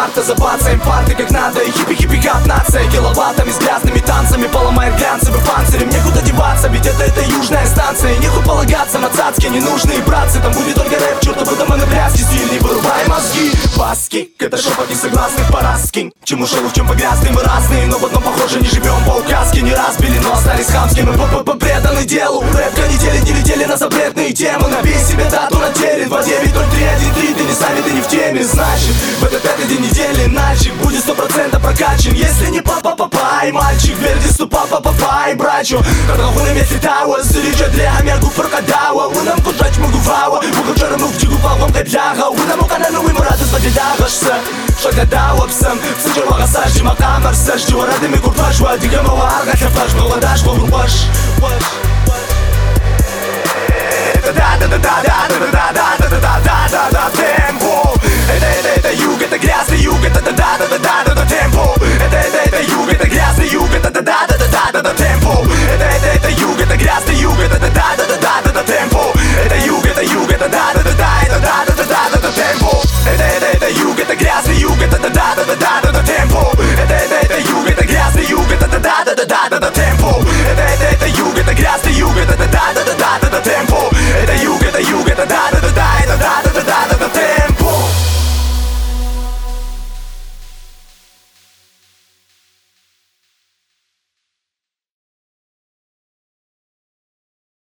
марта. Забацаем парты как надо и хиппи-хиппи-хап нация. Киловаттами с грязными танцами поломает глянцевый панцирь. Некуда деваться, ведь это южная станция. Нехуй полагаться на цацки, ненужные братцы. Там будет только рэп, чертовы дома на пляске. Стиль, не вырубай мозги. Баски, это шепот несогласных пораски. К чему шоу, в чем погрязны мы разные, но в одном похоже не живем по указке. Не разбили, но остались хамскими. Преданы делу. Рэп канители не летели на запретные темы. Набей себе дату на теле 290313. Ты не сами, ты не в теме. Значит, в этот пятый день недели нальчик будет 100% прокачан. Если не папа-папай, мальчик, верди ступа папа-папай, брачу. Карнахуна месте тауа, сырича для амергу прокадава. Унам кушать могу вава, бухачарам рук чигу палком кайпляха. Унам уканану им рады свадидагашься. Шага дауапсам, сычарвага сажи макамарса. Ждю радами курпаш, вадига мова аргаха флаш, молодаш, воврубаш. Это да-да-да-да-да-да-да.